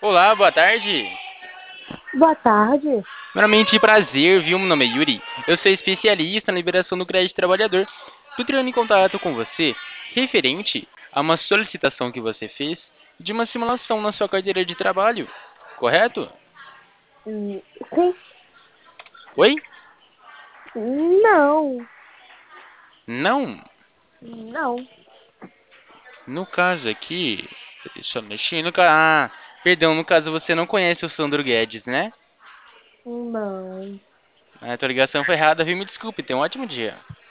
Olá, boa tarde. Boa tarde. Primeiramente, prazer, viu? Meu nome é Yuri. Eu sou especialista na liberação do crédito trabalhador. Tô entrando em contato com você referente a uma solicitação que você fez de uma simulação na sua carteira de trabalho, correto? Sim? Oi? Não, Não. não, No caso aqui, deixa eu mexer no caso. Ah, perdão, no caso você não conhece o Sandro Guedes, né? não. A tua ligação foi errada, viu? Me desculpe, tenha um ótimo dia.